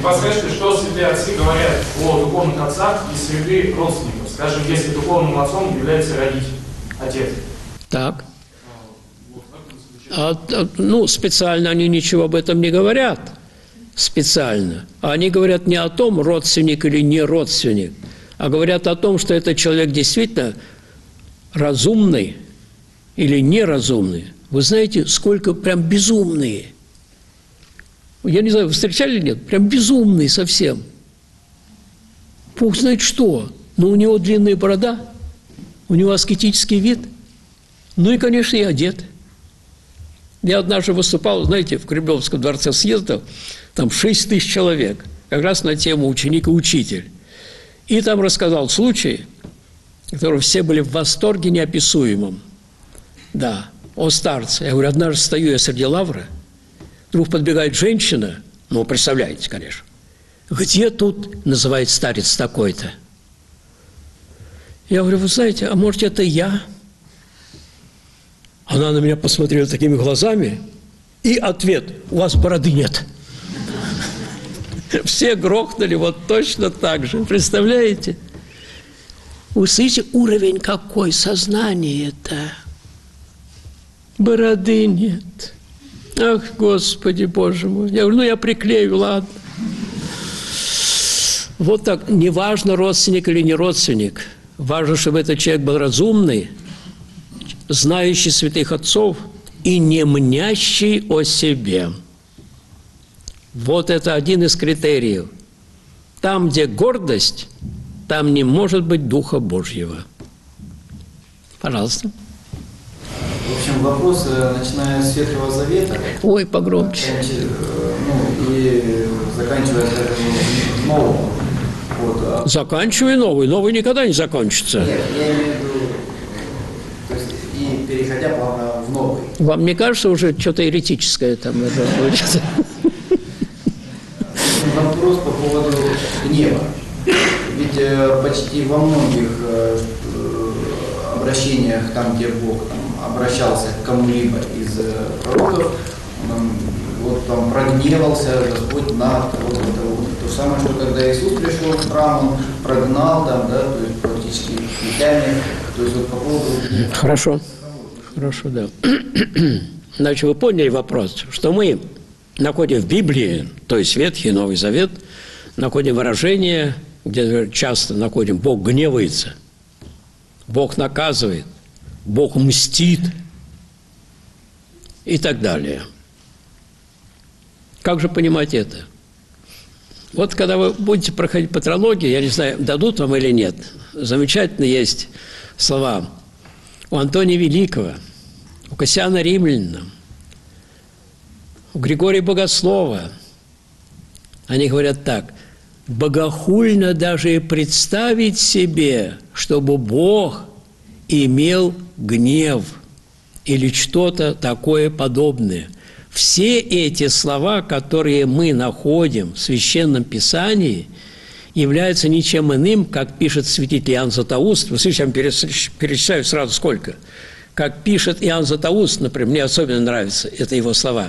подскажите, что святые отцы говорят о духовных отцах и среды родственников? Скажем, если духовным отцом является родитель, отец. Так. Ну, специально они ничего об этом не говорят. Специально. Они говорят не о том, родственник или не родственник, а говорят о том, что этот человек действительно разумный или неразумный. Вы знаете, сколько прям безумные. Я не знаю, вы встречали или нет? Прям безумные совсем. Бог знает что. Но у него длинная борода, у него аскетический вид, ну и, конечно, и одет. Я однажды выступал, знаете, в Кремлевском дворце съездов, там 6 тысяч человек, как раз на тему «Ученик и учитель». И там рассказал случай, в котором все были в восторге неописуемом. Да, о старце. Я говорю, однажды стою я среди лавры, вдруг подбегает женщина, ну, представляете, конечно, где тут, называет старец такой-то. Я говорю, вы знаете, а может, это я? Она на меня посмотрела такими глазами, и ответ, у вас бороды нет. Все грохнули вот точно так же, представляете? Вы слышите, уровень какой сознания-то? Бороды нет. Ах, Господи, Боже мой. Я говорю, ну, я приклею, ладно. Вот так, неважно, родственник или не родственник. Важно, чтобы этот человек был разумный, знающий святых отцов и не мнящий о себе. Вот это один из критериев. Там, где гордость, там не может быть Духа Божьего. Пожалуйста. В общем, вопрос, начиная с Ветхого Завета. Ой, погромче. Ну, и заканчивая Новым. Вот. Заканчивай новый. Новый никогда не закончится. Нет, я имею в виду, то есть, и переходя плавно в новый. Вам не кажется уже что-то еретическое там будет? Вопрос по поводу гнева. Ведь почти во многих обращениях, там, где Бог обращался к кому-либо из пророков, вот там прогневался Господь на того. То же самое, что когда Иисус пришел в храм, Он прогнал там, да, то есть практически плетями, то есть вот по поводу... Хорошо, хорошо, да. Значит, вы поняли вопрос, что мы находим в Библии, то есть Ветхий и Новый Завет, находим выражение, где часто находим «Бог гневается», «Бог наказывает», «Бог мстит» и так далее. Как же понимать это? Вот когда вы будете проходить патрологию, я не знаю, дадут вам или нет, замечательно есть слова у Антония Великого, у Кассиана Римлянина, у Григория Богослова. Они говорят так: богохульно даже и представить себе, чтобы Бог имел гнев или что-то такое подобное. Все эти слова, которые мы находим в Священном Писании, являются ничем иным, как пишет святитель Иоанн Златоуст. Вы слышите, я вам перечисляю сразу сколько. Как пишет Иоанн Златоуст, например, мне особенно нравятся это его слова.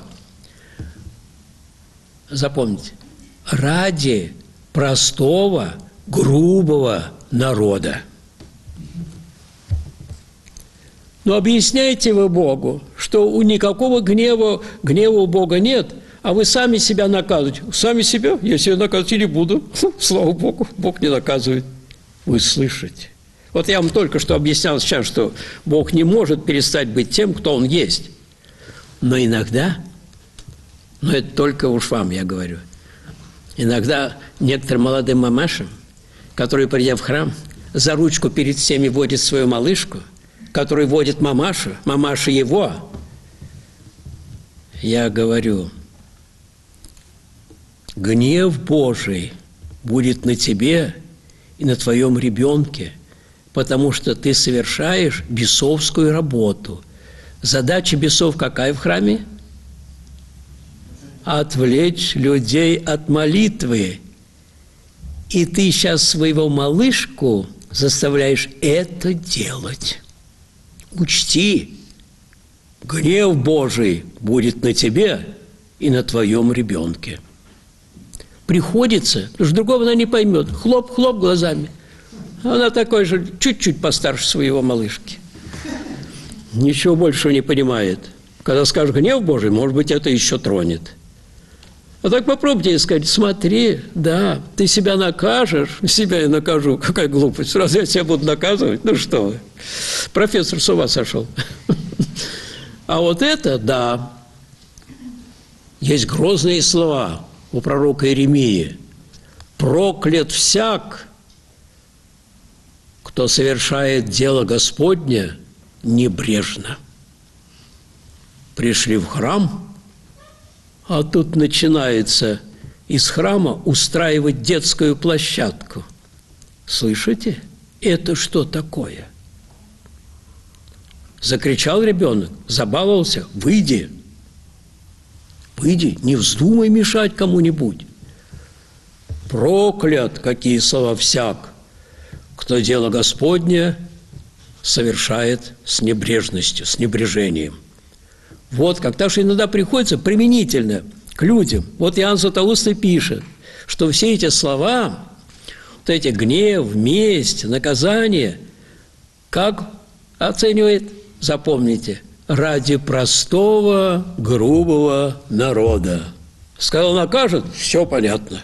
Запомните. Ради простого, грубого народа. Но объясняете вы Богу, что у никакого гнева у Бога нет, а вы сами себя наказываете. Сами себя? Я себя наказывать не буду. Слава Богу, Бог не наказывает. Вы слышите? Вот я вам только что объяснял сейчас, что Бог не может перестать быть тем, кто Он есть. Но иногда, но это только уж вам я говорю, иногда некоторым молодым мамашам, которые, придя в храм, за ручку перед всеми водят свою малышку, который водит мамашу, мамаша его, я говорю, гнев Божий будет на тебе и на твоем ребенке, потому что ты совершаешь бесовскую работу. Задача бесов какая в храме? Отвлечь людей от молитвы. И ты сейчас своего малышку заставляешь это делать. Учти, гнев Божий будет на тебе и на твоем ребенке. Приходится, потому что другого она не поймет. Хлоп-хлоп глазами. Она такой же, чуть-чуть постарше своего малышки. Ничего большего не понимает. Когда скажешь гнев Божий, может быть, это еще тронет. А так попробуйте ей сказать: смотри, да, ты себя накажешь, себя я накажу, какая глупость, разве я себя буду наказывать? Ну что вы, профессор с ума сошел. А вот это, да, есть грозные слова у пророка Иеремии: проклят всяк, кто совершает дело Господне небрежно. Пришли в храм, а тут начинается из храма устраивать детскую площадку. Слышите? Это что такое? Закричал ребенок, забаловался: выйди. Выйди, не вздумай мешать кому-нибудь. Проклят, какие слова, всяк, кто дело Господне совершает с небрежностью, с небрежением. Вот как. Так что иногда приходится применительно к людям. Вот Иоанн Златоуст пишет, что все эти слова, вот эти гнев, месть, наказание, как оценивает, запомните, ради простого, грубого народа. Сказал, накажет, все понятно.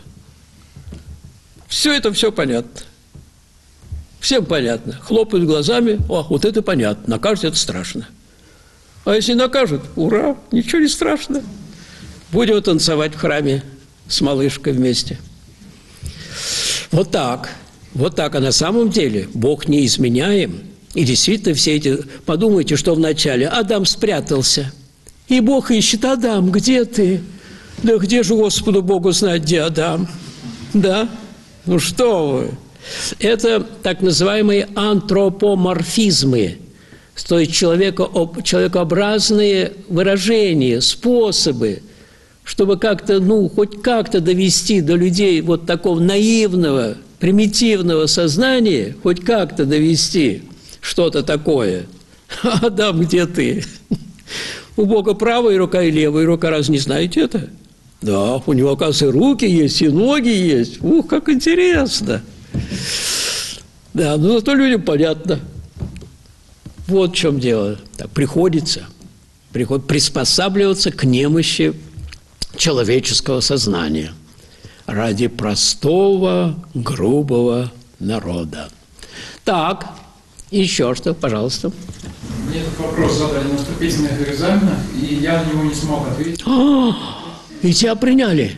Все понятно. Всем понятно. Хлопают глазами, вот это понятно, накажет, это страшно. А если накажут, ура, ничего не страшно. Будем танцевать в храме с малышкой вместе. Вот так. Вот так. А на самом деле Бог неизменяем. И действительно все эти... Подумайте, что вначале Адам спрятался. И Бог ищет: Адам, где ты? Да где же Господу Богу знать, где Адам? Да? Ну что вы? Это так называемые антропоморфизмы. То есть человекообразные выражения, способы, чтобы как-то, хоть как-то довести до людей вот такого наивного, примитивного сознания, хоть как-то довести что-то такое. Адам, где ты? У Бога правая рука и левая рука, разве не знаете это? Да, у него, оказывается, и руки есть, и ноги есть. Ух, как интересно! Да, но зато людям понятно. Вот в чем дело. Так, приходится приспосабливаться к немощи человеческого сознания ради простого, грубого народа. Так, еще что, пожалуйста. Мне этот вопрос задали на вступительных экзаменах, и я на него не смог ответить. И тебя приняли?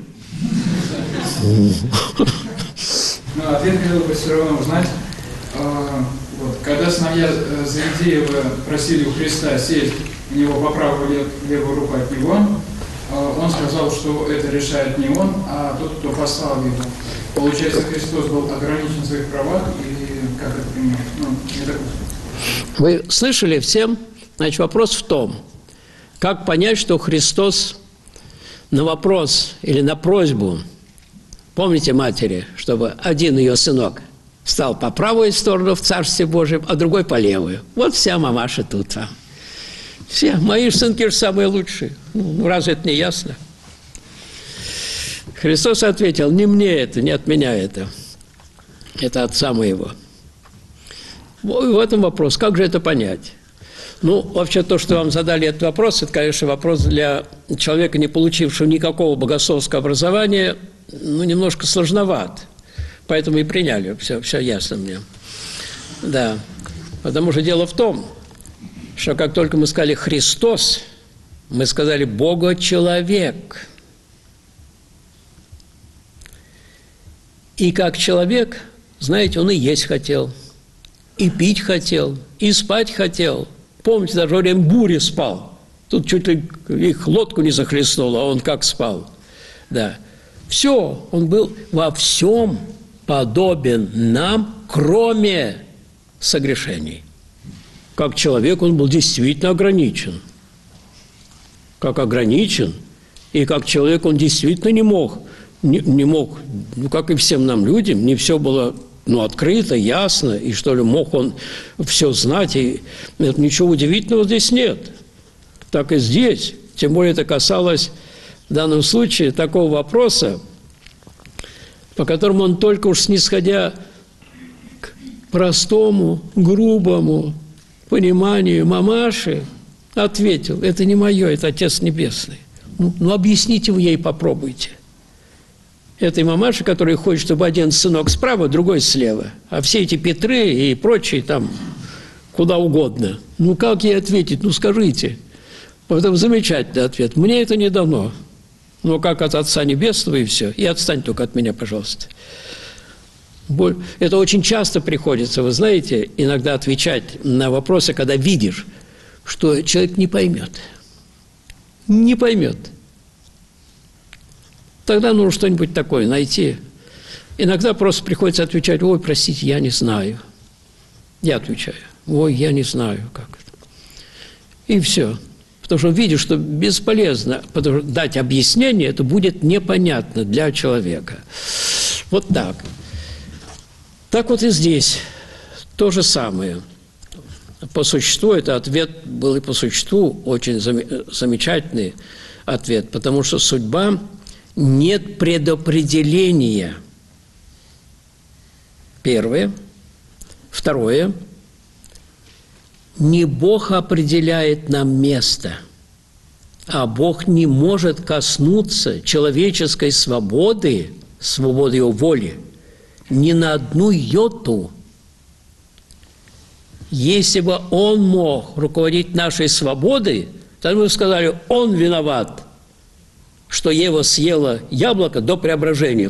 Но ответ хотел бы все равно узнать. Когда сыновья Завидеева просили у Христа сесть у него по правую левую руку от него, он сказал, что это решает не он, а тот, кто послал его. Получается, Христос был ограничен в своих правах, или как это понимать? Не такой. Вы слышали всем? Значит, вопрос в том, как понять, что Христос на вопрос или на просьбу, помните матери, чтобы один ее сынок встал по правую сторону в Царстве Божьем, а другой по левую. Вот вся мамаша тут вам. Все, мои сынки же самые лучшие. Разве это не ясно? Христос ответил: не мне это, не от меня это. Это отца моего. В этом вопрос. Как же это понять? Вообще то, что вам задали этот вопрос, это, конечно, вопрос для человека, не получившего никакого богословского образования, немножко сложноват. Поэтому и приняли. Все ясно мне. Да. Потому что дело в том, что как только мы сказали «Христос», мы сказали «Бога-человек». И как человек, знаете, он и есть хотел, и пить хотел, и спать хотел. Помните, даже во время бури спал. Тут чуть ли их лодку не захлестнуло, а он как спал. Да. Все, он был во всем подобен нам, кроме согрешений. Как человек он был действительно ограничен. Как ограничен, и как человек он действительно не мог, как и всем нам людям, не все было открыто, ясно, и что ли мог он все знать, и ничего удивительного здесь нет. Так и здесь, тем более это касалось в данном случае такого вопроса, по которому он только уж снисходя к простому, грубому пониманию мамаши, ответил: это не мое, это Отец Небесный. Ну объясните вы ей, попробуйте. Этой мамаше, которая хочет, чтобы один сынок справа, другой слева, а все эти Петры и прочие там куда угодно. Ну как ей ответить? Ну скажите. Потом замечательный ответ: мне это не дано. Но как от Отца Небесного, и все. И отстань только от меня, пожалуйста. Это очень часто приходится, вы знаете, иногда отвечать на вопросы, когда видишь, что человек не поймет. Не поймет. Тогда нужно что-нибудь такое найти. Иногда просто приходится отвечать: ой, простите, я не знаю. Я отвечаю: ой, я не знаю, как это. И все. Потому что видишь, что бесполезно, потому что дать объяснение, это будет непонятно для человека. Вот так. Так вот и здесь то же самое. По существу, это ответ был и по существу очень замечательный ответ, потому что судьба нет предопределения. Первое. Второе. Не Бог определяет нам место, а Бог не может коснуться человеческой свободы, свободы его воли, ни на одну йоту. Если бы Он мог руководить нашей свободой, то мы бы сказали: Он виноват, что Ева съела яблоко до преображения.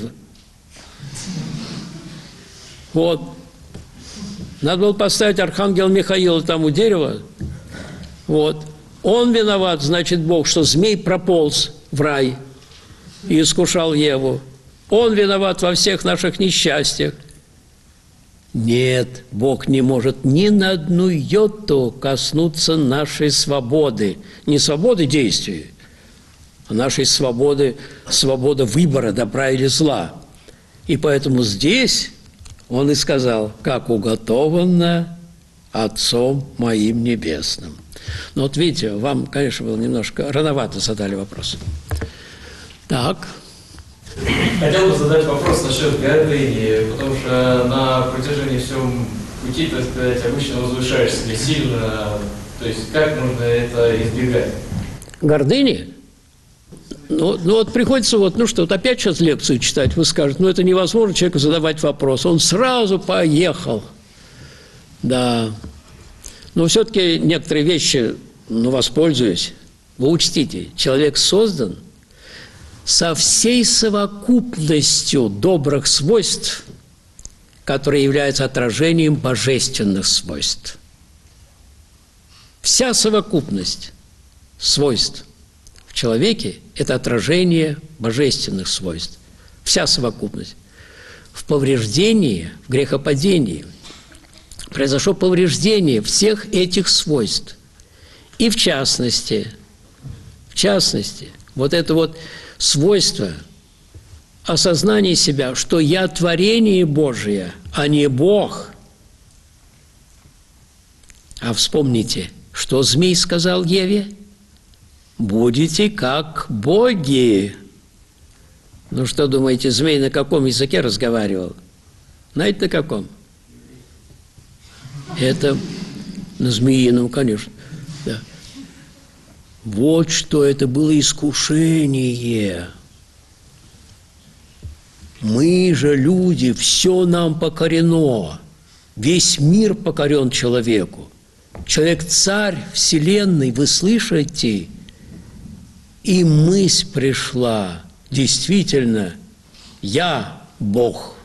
Вот. Надо было поставить архангела Михаила там у дерева. Вот. Он виноват, значит, Бог, что змей прополз в рай и искушал Еву. Он виноват во всех наших несчастьях. Нет, Бог не может ни на одну йоту коснуться нашей свободы. Не свободы действий, а нашей свободы, свобода выбора добра или зла. И поэтому здесь Он и сказал: как уготовано Отцом моим небесным. Но вот видите, вам, конечно, было немножко рановато задали вопрос. Так. Хотел бы задать вопрос насчет гордыни, потому что на протяжении всего пути, так сказать, обычно возвышаешь себя сильно. То есть как нужно это избегать? Гордыни? Ну вот приходится вот опять сейчас лекцию читать, вы скажете: это невозможно человеку задавать вопрос. Он сразу поехал. Да. Но все-таки некоторые вещи, воспользуюсь. Вы учтите, человек создан со всей совокупностью добрых свойств, которые являются отражением божественных свойств. Вся совокупность свойств в человеке – это отражение божественных свойств. Вся совокупность. В повреждении, в грехопадении произошло повреждение всех этих свойств. И в частности, вот это вот свойство осознания себя, что я творение Божие, а не Бог. А вспомните, что змей сказал Еве? Будете как боги. Ну что думаете, змей на каком языке разговаривал? Знаете, на каком? Это на змеином, конечно. Да. Вот что это было искушение. Мы же люди, все нам покорено. Весь мир покорен человеку. Человек царь вселенной, вы слышите? И мысль пришла, действительно, я Бог.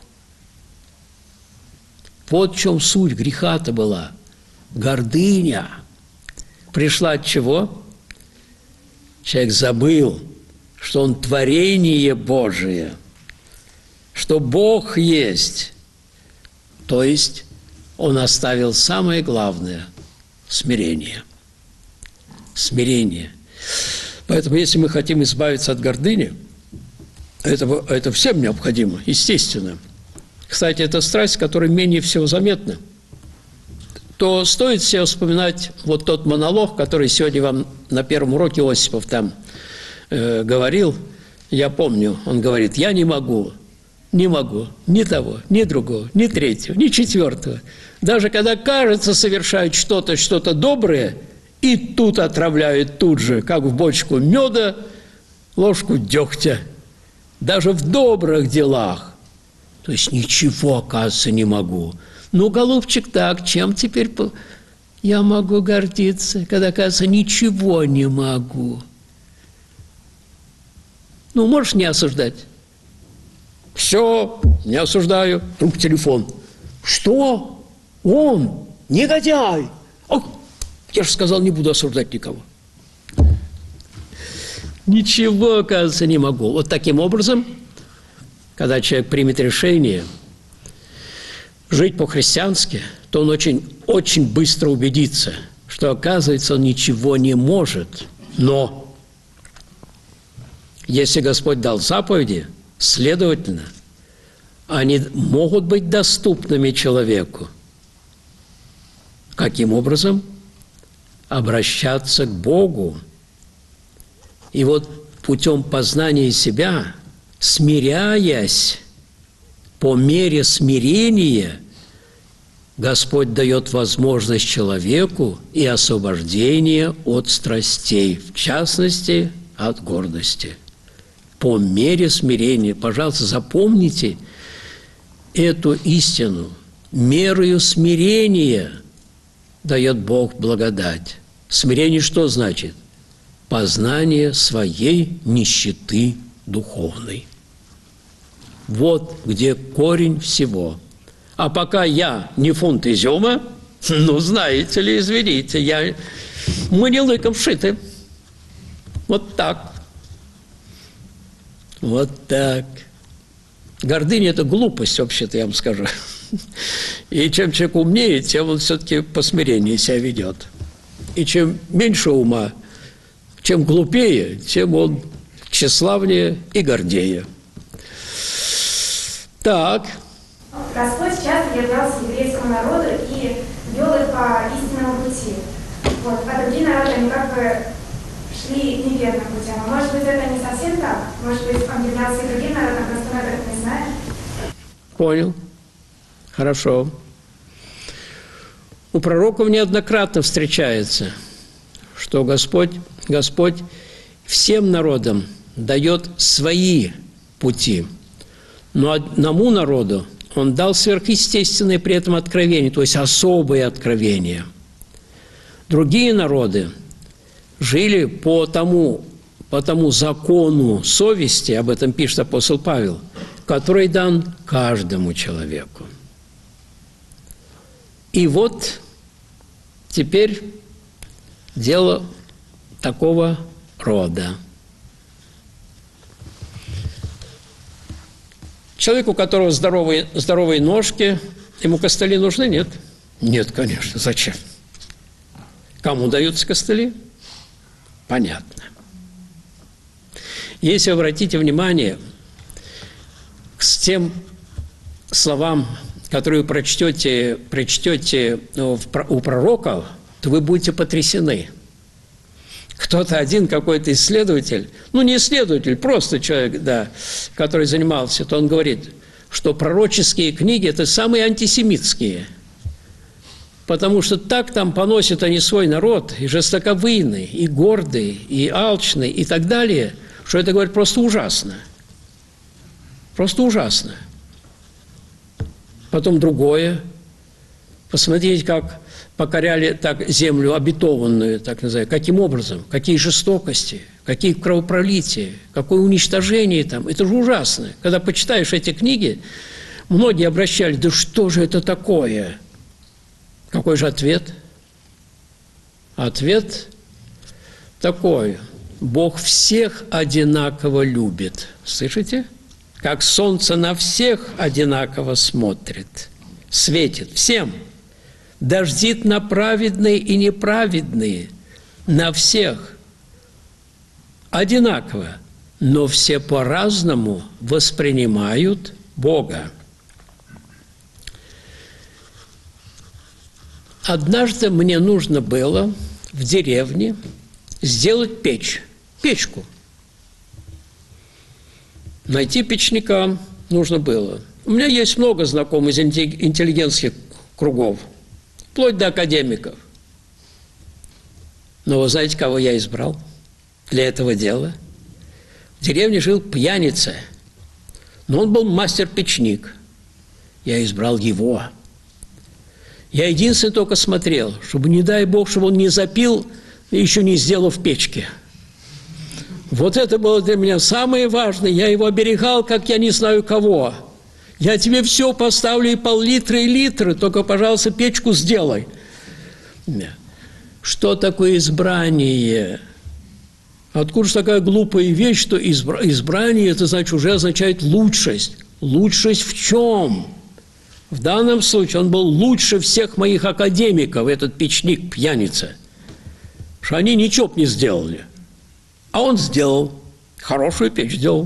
Вот в чем суть греха-то была. Гордыня. Пришла от чего? Человек забыл, что он творение Божие, что Бог есть. То есть он оставил самое главное – смирение. Смирение. Поэтому, если мы хотим избавиться от гордыни, это всем необходимо, естественно. Кстати, это страсть, которая менее всего заметна. То стоит себе вспоминать вот тот монолог, который сегодня вам на первом уроке Осипов там говорил. Я помню, он говорит: я не могу Не могу. Ни того, ни другого, ни третьего, ни четвертого. Даже когда, кажется, совершают что-то доброе, и тут отравляют тут же, как в бочку меда, ложку дегтя. Даже в добрых делах. То есть ничего, оказывается, не могу. Ну, голубчик, так, чем теперь я могу гордиться, когда, оказывается, ничего не могу? Ну, можешь не осуждать? Все, не осуждаю. Вдруг телефон. Что? Он? Негодяй! Ох, я же сказал, не буду осуждать никого. Ничего, оказывается, не могу. Вот таким образом, когда человек примет решение жить по-христиански, то он очень быстро убедится, что, оказывается, он ничего не может. Но если Господь дал заповеди, следовательно, они могут быть доступными человеку. Каким образом? Обращаться к Богу. И вот путем познания себя, смиряясь, по мере смирения, Господь дает возможность человеку и освобождение от страстей, в частности, от гордости. По мере смирения, пожалуйста, запомните эту истину. Мерою смирения дает Бог благодать. Смирение что значит? Познание своей нищеты духовной. Вот где корень всего. А пока я не фунт изюма, ну, знаете ли, извините, мы не лыком шиты. Вот так. Вот так. Гордыня – это глупость, вообще-то, я вам скажу. И чем человек умнее, тем он все-таки по смирению себя ведет. И чем меньше ума, чем глупее, тем он тщеславнее и гордее. Так. Господь часто являлся еврейскому народу и вел их по истинному пути. Вот. А другие народы, они как бы шли неверным путем. А может быть, это не совсем так? Может быть, он являлся и другим народам, просто мы этого не знаем? Понял. Хорошо. У пророков неоднократно встречается, что Господь всем народам дает свои пути. Но одному народу Он дал сверхъестественное при этом откровение, то есть особые откровения. Другие народы жили по тому закону совести, об этом пишет апостол Павел, который дан каждому человеку. И вот теперь дело такого рода. Человек, у которого здоровые ножки, ему костыли нужны? Нет? Нет, конечно. Зачем? Кому даются костыли? Понятно. Если обратите внимание к тем словам, которые вы прочтете у пророков, то вы будете потрясены. Кто-то один, какой-то исследователь, ну не исследователь, просто человек, да, который занимался, то он говорит, что пророческие книги – это самые антисемитские, потому что так там поносят они свой народ, и жестоковыйный, и гордый, и алчный, и так далее, что это, говорит, просто ужасно. Просто ужасно. Потом другое. Посмотрите, как покоряли так землю обетованную, так называемую. Каким образом? Какие жестокости, какие кровопролития, какое уничтожение там. Это же ужасно. Когда почитаешь эти книги, многие обращались, да что же это такое? Какой же ответ? Ответ такой. Бог всех одинаково любит. Слышите? Как солнце на всех одинаково смотрит, светит всем. Дождит на праведные и неправедные, на всех одинаково, но все по-разному воспринимают Бога. Однажды мне нужно было в деревне сделать печку. Найти печника, нужно было. У меня есть много знакомых из интеллигентских кругов, вплоть до академиков. Но вы знаете, кого я избрал для этого дела? В деревне жил пьяница, но он был мастер-печник. Я избрал его. Я единственное только смотрел, чтобы, не дай Бог, чтобы он не запил, еще не сделав в печке. Вот это было для меня самое важное. Я его оберегал, как я не знаю кого. Я тебе все поставлю, и пол-литра, и литры, только, пожалуйста, печку сделай. Что такое избрание? Откуда же такая глупая вещь, что избрание, это значит, уже означает лучшесть. Лучшесть в чем? В данном случае он был лучше всех моих академиков, этот печник-пьяница. Что они ничего б не сделали. А он сделал. Хорошую печь сделал.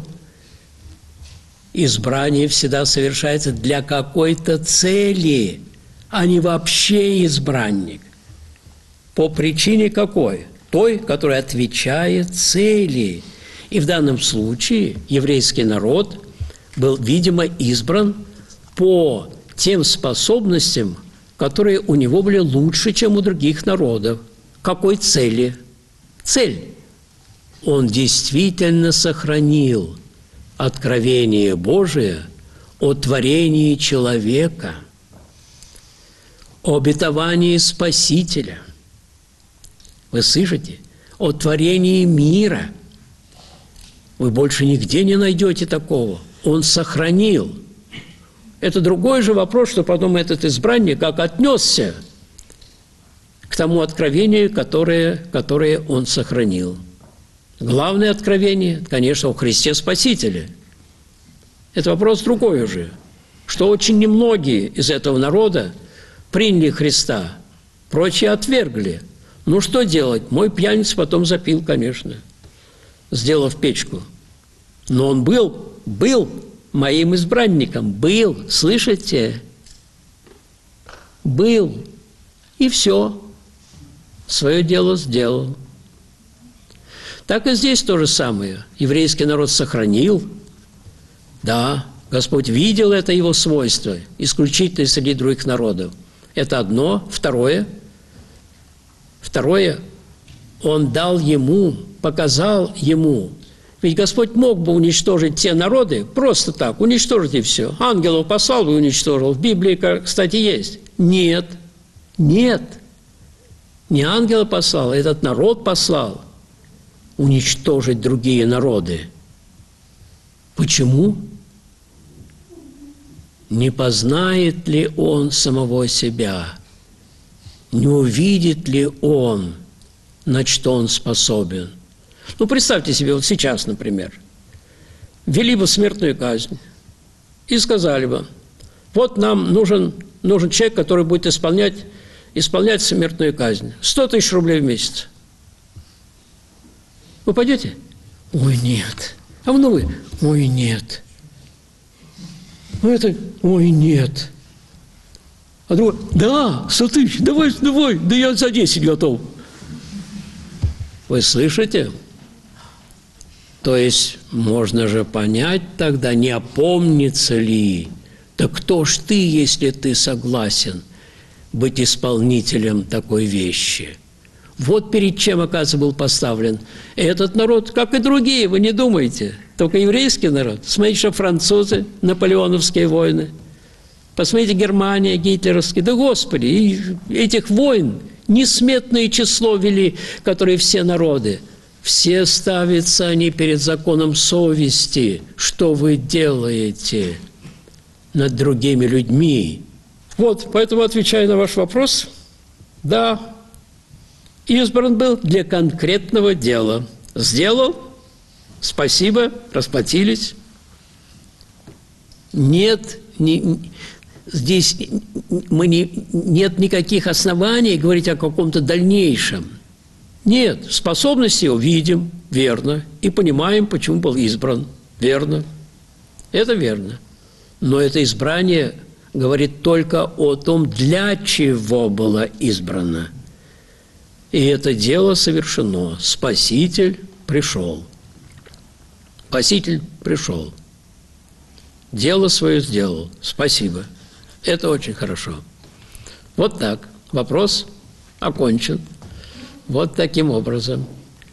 Избрание всегда совершается для какой-то цели, а не вообще избранник. По причине какой? Той, которая отвечает цели. И в данном случае еврейский народ был, видимо, избран по тем способностям, которые у него были лучше, чем у других народов. Какой цели? Цель. Он действительно сохранил откровение Божие о творении человека, о обетовании Спасителя. Вы слышите? О творении мира. Вы больше нигде не найдете такого. Он сохранил. Это другой же вопрос, что потом этот избранник как отнесся к тому откровению, которое он сохранил. Главное откровение, конечно, о Христе Спасителе. Это вопрос другой уже, что очень немногие из этого народа приняли Христа, прочие отвергли. Ну, что делать? Мой пьяница потом запил, конечно, сделав печку. Но он был моим избранником. Был, слышите? Был. И все. Свое дело сделал. Так и здесь то же самое. Еврейский народ сохранил. Да, Господь видел это его свойство, исключительно среди других народов. Это одно. Второе, Он дал ему, показал ему. Ведь Господь мог бы уничтожить те народы, просто так, уничтожить и все. Ангелов послал бы и уничтожил. В Библии, кстати, есть. Нет. Не ангела послал, а этот народ послал уничтожить другие народы. Почему? Не познает ли он самого себя? Не увидит ли он, на что он способен? Ну, представьте себе, вот сейчас, например, ввели бы смертную казнь и сказали бы, вот нам нужен человек, который будет исполнять смертную казнь. 100 000 рублей в месяц. Вы пойдете? Ой, нет. А ну вы? Ой, нет. Ну это, ой, нет. А другой, да, 100 000, давай, да я за 10 готов. Вы слышите? То есть можно же понять тогда, не опомнится ли, да кто ж ты, если ты согласен быть исполнителем такой вещи? Вот перед чем, оказывается, был поставлен этот народ, как и другие, вы не думайте, только еврейский народ. Смотрите, что французы, наполеоновские войны, посмотрите, Германия, гитлеровские, да Господи, и этих войн несметное число вели, которые все народы. Все ставятся они перед законом совести, что вы делаете над другими людьми. Вот, поэтому, отвечая на ваш вопрос, да, избран был для конкретного дела. Сделал, спасибо, расплатились. Здесь нет никаких оснований говорить о каком-то дальнейшем. Нет, способности его видим, верно, и понимаем, почему был избран, верно. Это верно. Но это избрание говорит только о том, для чего было избрано. И это дело совершено. Спаситель пришел. Спаситель пришел. дело свое сделал. Спасибо. Это очень хорошо. Вот так. Вопрос окончен. Вот таким образом.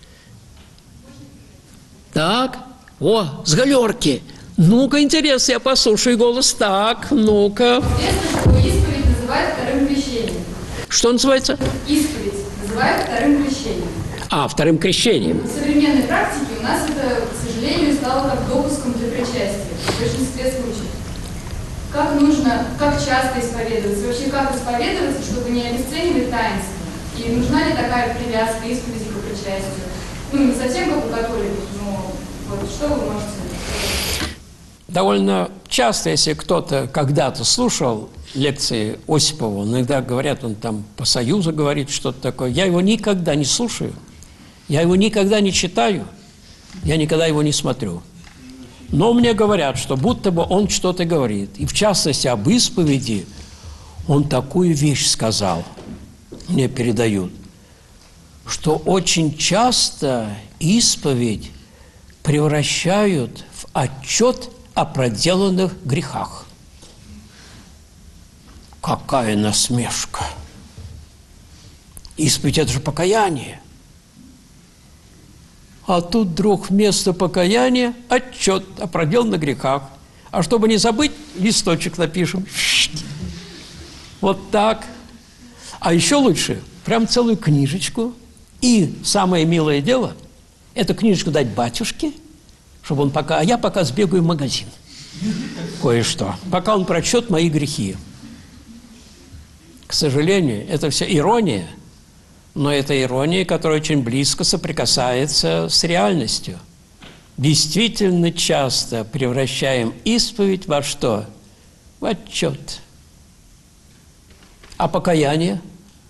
Так. О, с галерки. Ну-ка, интересно, я послушаю голос. Так, ну-ка. Известно, что исповедь называют вторым крещением. Что называется? Исповедь называют вторым крещением. Вторым крещением. В современной практике у нас это, к сожалению, стало как допуском для причастия в большинстве случаев. Как часто исповедоваться? Вообще, как исповедоваться, чтобы не обесценивать таинство? И нужна ли такая привязка исповеди к причастию? Ну, не совсем как у католиков, но вот что вы можете сказать? Довольно часто, если кто-то когда-то слушал лекции Осипова, иногда говорят, он там по Союзу говорит что-то такое, я его никогда не слушаю, я его никогда не читаю, я никогда его не смотрю. Но мне говорят, что будто бы он что-то говорит. И в частности, об исповеди он такую вещь сказал, мне передают, что очень часто исповедь превращают в отчет о проделанных грехах. Какая насмешка! Исповедь – это же покаяние. А тут вдруг вместо покаяния отчет о проделанных грехах. А чтобы не забыть, листочек напишем. Вот так. А еще лучше, прям целую книжечку. И самое милое дело – эту книжечку дать батюшке, чтобы он пока… А я пока сбегаю в магазин. Кое-что. Пока он прочтет мои грехи. К сожалению, это все ирония. Но это ирония, которая очень близко соприкасается с реальностью. Действительно часто превращаем исповедь во что? В отчет. А покаяние?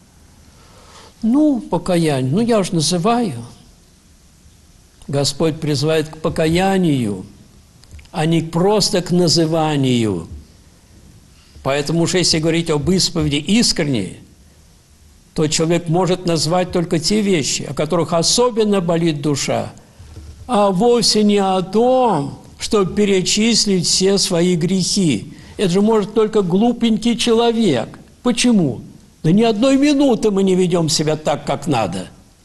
Покаяние. Я же называю. Господь призывает к покаянию, а не просто к называнию. Поэтому уж если говорить об исповеди искренней, то человек может назвать только те вещи, о которых особенно болит душа, а вовсе не о том, чтобы перечислить все свои грехи. Это же может только глупенький человек. Почему? Да ни одной минуты мы не ведем себя так, как надо.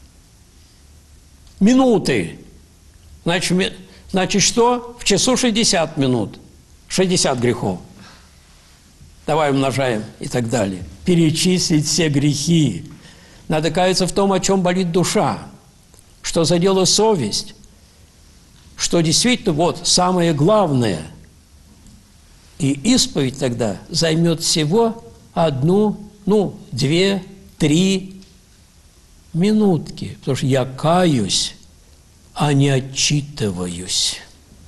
Минуты. Значит, что? В часу 60 минут. 60 грехов. Давай умножаем и так далее. Перечислить все грехи. Надо каяться в том, о чем болит душа. Что задела совесть. Что действительно самое главное. И исповедь тогда займет всего 1, 2, 3 минутки. Потому что я каюсь, а не отчитываюсь.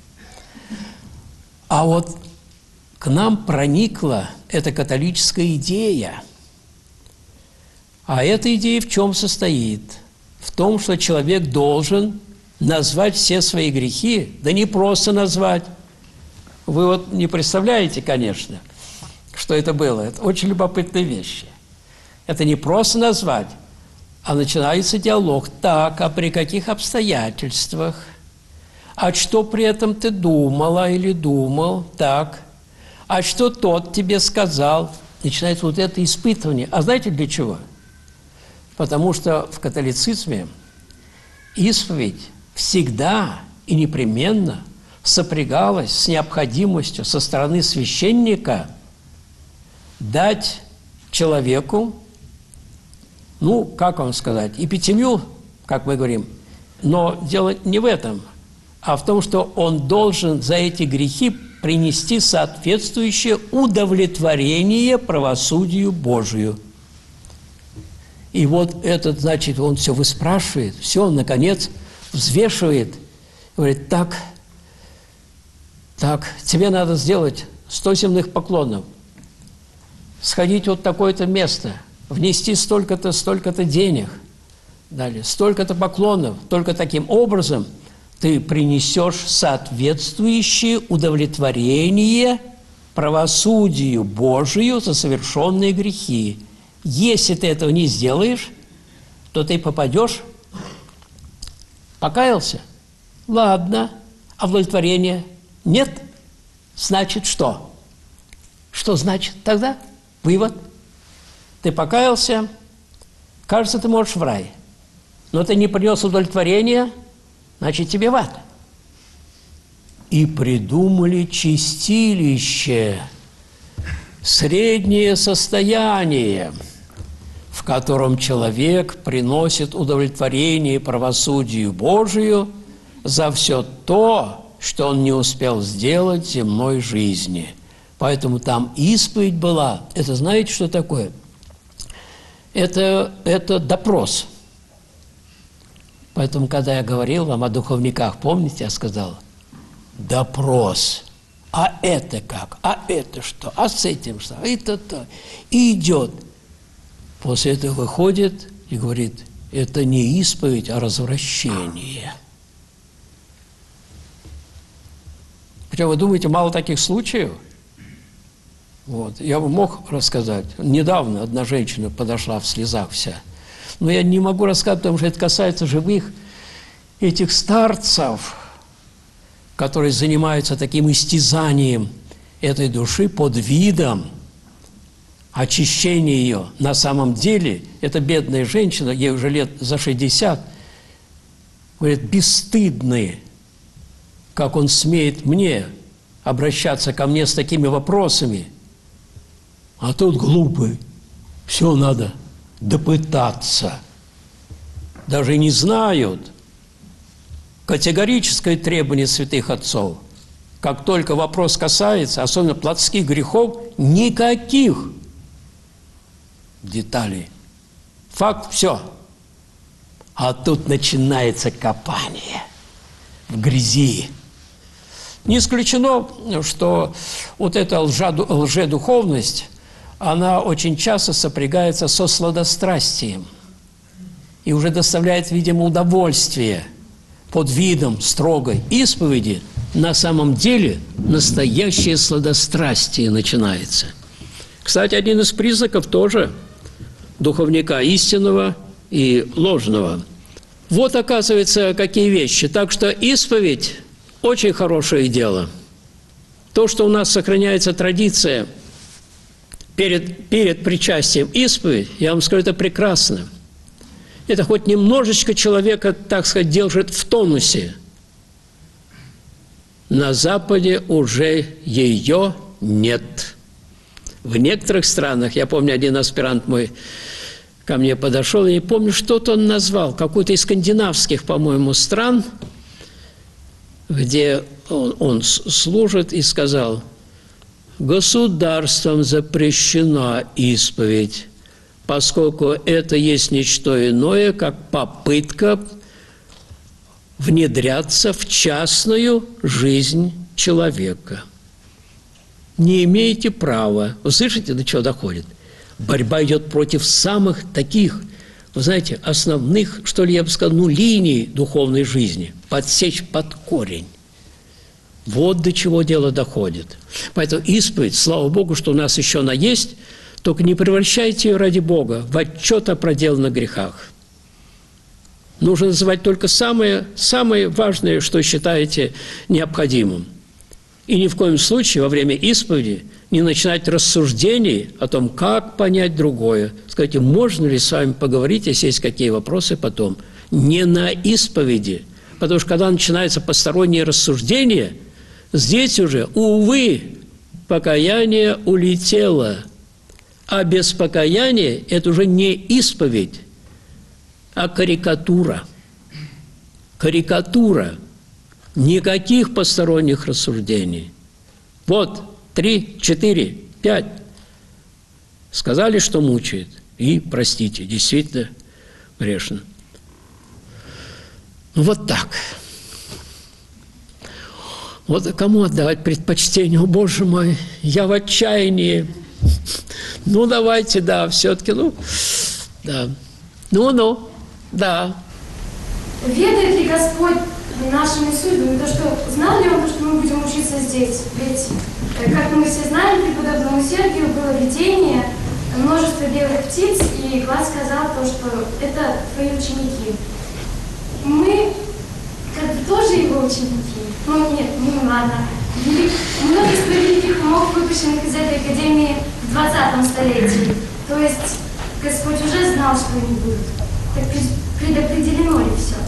А к нам проникла эта католическая идея. А эта идея в чем состоит? В том, что человек должен назвать все свои грехи, да не просто назвать. Вы не представляете, конечно, что это было. Это очень любопытные вещи. Это не просто назвать, а начинается диалог. Так, а при каких обстоятельствах? А что при этом ты думала или думал? Так. А что тот тебе сказал? Начинается это испытывание. А знаете для чего? Потому что в католицизме исповедь всегда и непременно сопрягалась с необходимостью со стороны священника дать человеку, как вам сказать, эпитемию, как мы говорим, но дело не в этом, а в том, что он должен за эти грехи принести соответствующее удовлетворение правосудию Божию. И этот, значит, он все выспрашивает, все, он, наконец, взвешивает, говорит, так, тебе надо сделать 100 земных поклонов, сходить в такое-то место, внести столько-то, столько-то денег, далее, столько-то поклонов, только таким образом ты принесешь соответствующее удовлетворение правосудию Божию за совершенные грехи. Если ты этого не сделаешь, то ты попадешь. Покаялся? Ладно. А удовлетворения нет? Значит что? Что значит тогда? Вывод. Ты покаялся, кажется, ты можешь в рай. Но ты не принес удовлетворения, значит, тебе в ад. И придумали чистилище, среднее состояние, в котором человек приносит удовлетворение правосудию Божию за все то, что он не успел сделать в земной жизни. Поэтому там исповедь была. Это знаете, что такое? Это допрос. Поэтому, когда я говорил вам о духовниках, помните, я сказал, допрос. А это как? А это что? А с этим что? Это-то. И идет. После этого выходит и говорит, это не исповедь, а развращение. Причем, вы думаете, мало таких случаев? Вот. Я бы мог рассказать. Недавно одна женщина подошла в слезах вся. Но я не могу рассказать, потому что это касается живых этих старцев, которые занимаются таким истязанием этой души под видом очищения ее. На самом деле, эта бедная женщина, ей уже лет за 60, говорит, бесстыдный, как он смеет мне обращаться ко мне с такими вопросами. А тут глупый, все надо допытаться. Даже не знают. Категорическое требование святых отцов. Как только вопрос касается, особенно плотских грехов, никаких деталей. Факт – все. А тут начинается копание в грязи. Не исключено, что вот эта лжедуховность, она очень часто сопрягается со сладострастием и уже доставляет, видимо, удовольствие под видом строгой исповеди. На самом деле настоящее сладострастие начинается. Кстати, один из признаков тоже духовника истинного и ложного. Вот, оказывается, какие вещи. Так что исповедь – очень хорошее дело. То, что у нас сохраняется традиция перед причастием исповедь, я вам скажу, это прекрасно. Это хоть немножечко человека, так сказать, держит в тонусе. На Западе уже ее нет. В некоторых странах, я помню, один аспирант мой ко мне подошел, я не помню, что-то он назвал, какую-то из скандинавских, по-моему, стран, где он служит, и сказал, государством запрещена исповедь, поскольку это есть не что иное, как попытка внедряться в частную жизнь человека. Не имеете права. Вы слышите, до чего доходит? Борьба идет против самых таких, вы знаете, основных, что ли, я бы сказал, линий духовной жизни. Подсечь под корень. Вот до чего дело доходит. Поэтому исповедь, слава Богу, что у нас еще она есть, только не превращайте ее ради Бога в отчет о проделанных грехах. Нужно называть только самое важное, что считаете необходимым. И ни в коем случае во время исповеди не начинать рассуждений о том, как понять другое. Скажите, можно ли с вами поговорить, если есть какие вопросы потом? Не на исповеди. Потому что когда начинается постороннее рассуждение, здесь уже, увы, покаяние улетело. А без покаяния это уже не исповедь, а карикатура. Карикатура. Никаких посторонних рассуждений. Вот, 3, 4, 5. Сказали, что мучает. И, простите, действительно грешно. Вот так. Вот кому отдавать предпочтение? О, Боже мой, я в отчаянии. Ну, давайте, да, все-таки, да. Да. Ведает ли Господь нашими судьбами, то, что знал ли Он, то, что мы будем учиться здесь? Ведь, как мы все знаем, при подобному Сергию было видение, множество белых птиц, и глаз сказал то, что это твои ученики. Мы как бы тоже его ученики. Ну нет, ладно. Множество великих умов, выпущенных из этой академии в 20 столетии. То есть Господь уже знал, что они будут. Так предопределено ли все?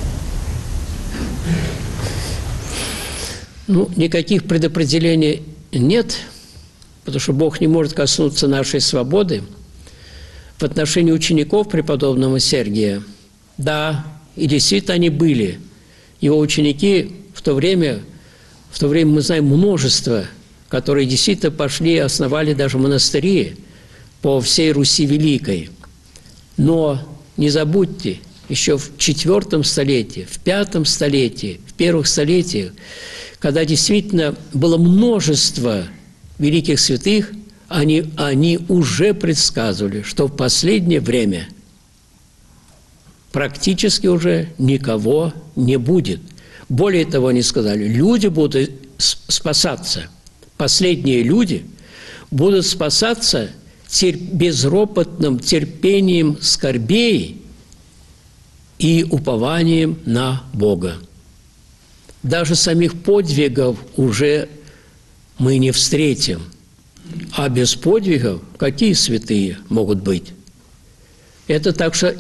Ну, никаких предопределений нет, потому что Бог не может коснуться нашей свободы. В отношении учеников преподобного Сергия, да, и действительно они были. Его ученики в то время мы знаем множество, которые действительно пошли и основали даже монастыри по всей Руси Великой. Но не забудьте, еще в IV столетии, в V столетии, в первых столетиях, когда действительно было множество великих святых, они уже предсказывали, что в последнее время практически уже никого не будет. Более того, они сказали, люди будут спасаться. Последние люди будут спасаться безропотным терпением скорбей и упованием на Бога. Даже самих подвигов уже мы не встретим. А без подвигов какие святые могут быть? Это так что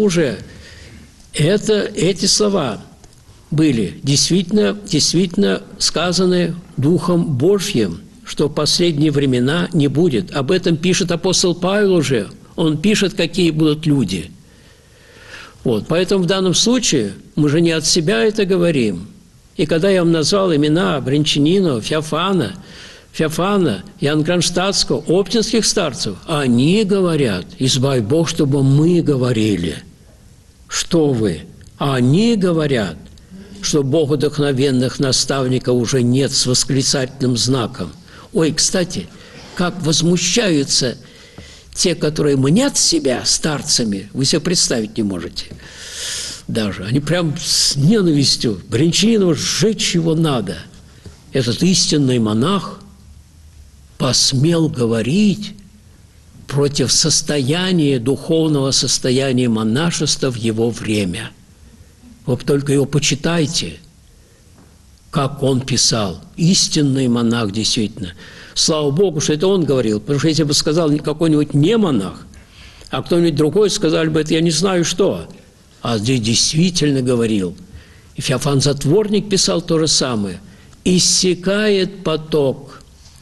эти слова были действительно сказаны Духом Божьим, что в последние времена не будет. Об этом пишет апостол Павел уже. Он пишет, какие будут люди. Вот. Поэтому в данном случае мы же не от себя это говорим. И когда я вам назвал имена Брянчанинова, Феофана, Иоанна Кронштадтского, оптинских старцев, они говорят, избавь Бог, чтобы мы говорили. Что вы? А они говорят, что богодухновенных наставников уже нет с восклицательным знаком. Ой, кстати, как возмущаются те, которые мнят себя старцами, вы себе представить не можете. Даже. Они прям с ненавистью. Брянчанинова сжечь его надо. Этот истинный монах посмел говорить против духовного состояния монашества в его время. Вы только его почитайте, как он писал. Истинный монах, действительно. Слава Богу, что это он говорил, потому что если бы сказал какой-нибудь не монах, а кто-нибудь другой сказали бы, это я не знаю что. А здесь действительно говорил. И Феофан Затворник писал то же самое. «Иссякает поток».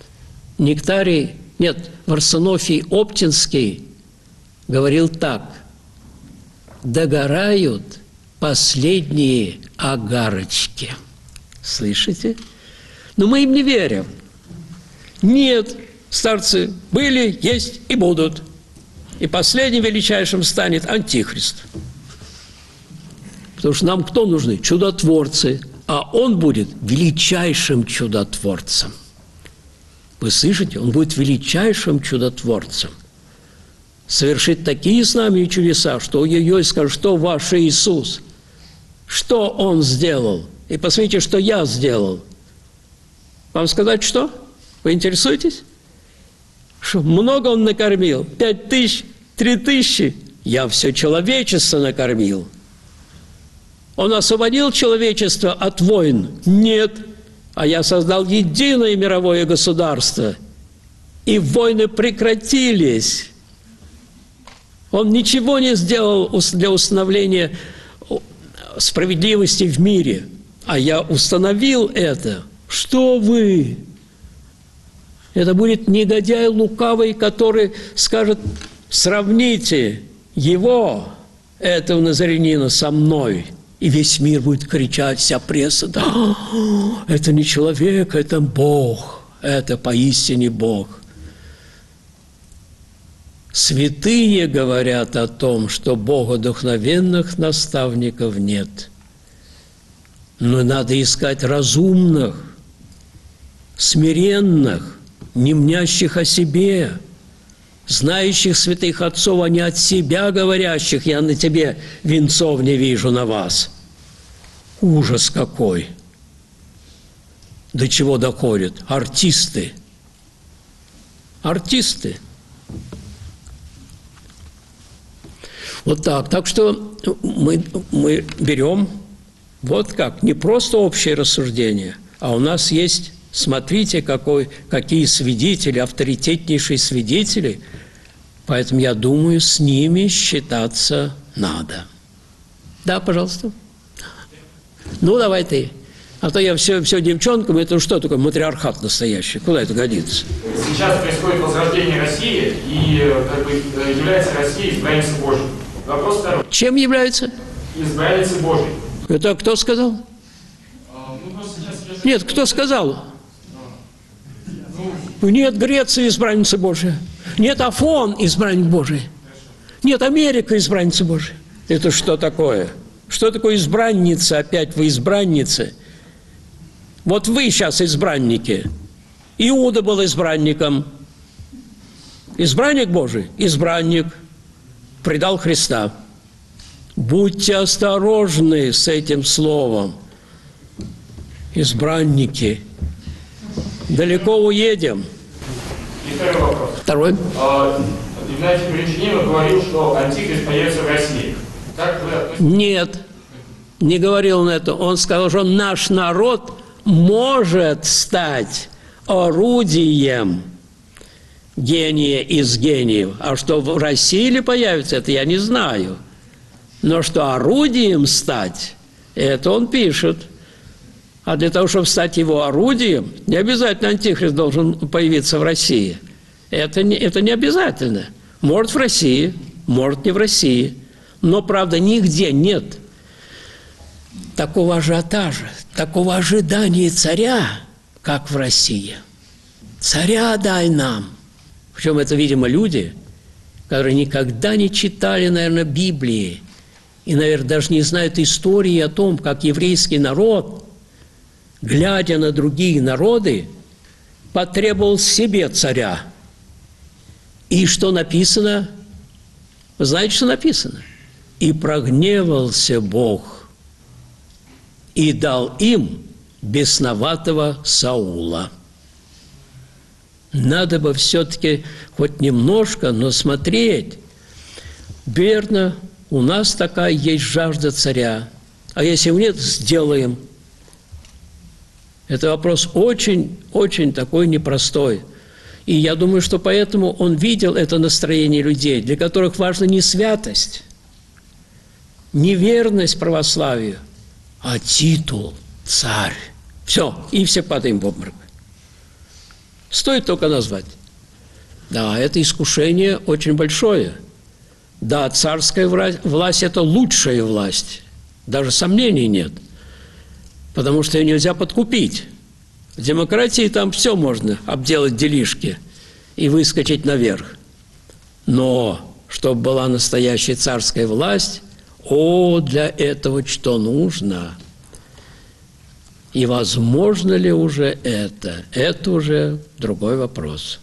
Варсонофий Оптинский говорил так. «Догорают последние огарочки». Слышите? Но мы им не верим. Нет, старцы были, есть и будут. И последним величайшим станет Антихрист. Потому что нам кто нужны? Чудотворцы. А он будет величайшим чудотворцем. Вы слышите? Он будет величайшим чудотворцем. Совершит такие с нами чудеса, что ой-ой-ой, скажет, что ваш Иисус? Что Он сделал? И посмотрите, что я сделал. Вам сказать что? Вы интересуетесь? Что много Он накормил? 5000, 3000? Я все человечество накормил. Он освободил человечество от войн? Нет. А я создал единое мировое государство. И войны прекратились. Он ничего не сделал для установления справедливости в мире. А я установил это. Что вы? Это будет негодяй лукавый, который скажет, сравните его, этого назарянина, со мной. И весь мир будет кричать, вся пресса, да, это не человек, это Бог, это поистине Бог. Святые говорят о том, что богодухновенных наставников нет. Но надо искать разумных, смиренных, не мнящих о себе, знающих святых отцов, а не от себя говорящих, я на тебе венцов не вижу на вас. Ужас какой! До чего доходят? Артисты. Артисты. Вот так. Так что мы берем вот как, не просто общее рассуждение, а у нас есть Смотрите, какие свидетели, авторитетнейшие свидетели. Поэтому, я думаю, с ними считаться надо. Да, пожалуйста. Ну, давай ты. А то я все девчонкам, это что такое матриархат настоящий? Куда это годится? Сейчас происходит возрождение России, и как бы является Россия избранницей Божией. Вопрос второй. Чем является? Избранницей Божией. Это кто сказал? Нет, кто сказал? Нет, Греция избранница Божия. Нет, Афон избранник Божий. Нет, Америка избранница Божия. Это что такое? Что такое избранница? Опять вы избранницы. Вот вы сейчас избранники. Иуда был избранником. Избранник Божий? Избранник. Предал Христа. Будьте осторожны с этим словом. Избранники. Далеко уедем. И второй вопрос. Второй. Игнатий Бринчанинов говорил, что антихрист появится в России. Как вы относитесь? Нет, не говорил он это. Он сказал, что наш народ может стать орудием гения из гениев. А что в России ли появится, это я не знаю. Но что орудием стать, это он пишет. А для того, чтобы стать его орудием, не обязательно антихрист должен появиться в России. Это не обязательно. Может в России, может не в России. Но, правда, нигде нет такого ажиотажа, такого ожидания царя, как в России. Царя дай нам. Причем это, видимо, люди, которые никогда не читали, наверное, Библии, и, наверное, даже не знают истории о том, как еврейский народ, глядя на другие народы, потребовал себе царя. И что написано? Вы знаете, что написано? «И прогневался Бог, и дал им бесноватого Саула». Надо бы все-таки хоть немножко, но смотреть. Верно, у нас такая есть жажда царя. А если нет, сделаем. Это вопрос очень такой непростой. И я думаю, что поэтому он видел это настроение людей, для которых важна не святость, не верность православию, а титул «царь». Все, и все падаем в обморок. Стоит только назвать. Да, это искушение очень большое. Да, царская власть – это лучшая власть. Даже сомнений нет. Потому что ее нельзя подкупить. В демократии там все можно обделать делишки и выскочить наверх. Но чтобы была настоящая царская власть, для этого что нужно? И возможно ли уже это? Это уже другой вопрос.